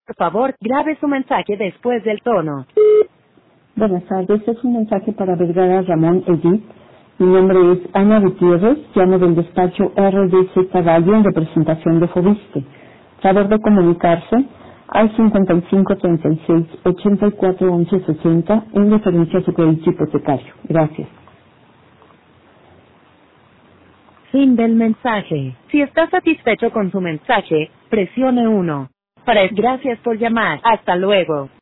Por favor, grabe su mensaje después del tono. Buenas tardes, es un mensaje para Vergara Ramón Edith. Mi nombre es Ana Gutiérrez, llamo del despacho RDC Caballo en representación de Fobiste. Favor de comunicarse al 5536-841160 en referencia a su crédito hipotecario. Gracias. Fin del mensaje. Si está satisfecho con su mensaje, presione 1. Gracias por llamar. Hasta luego.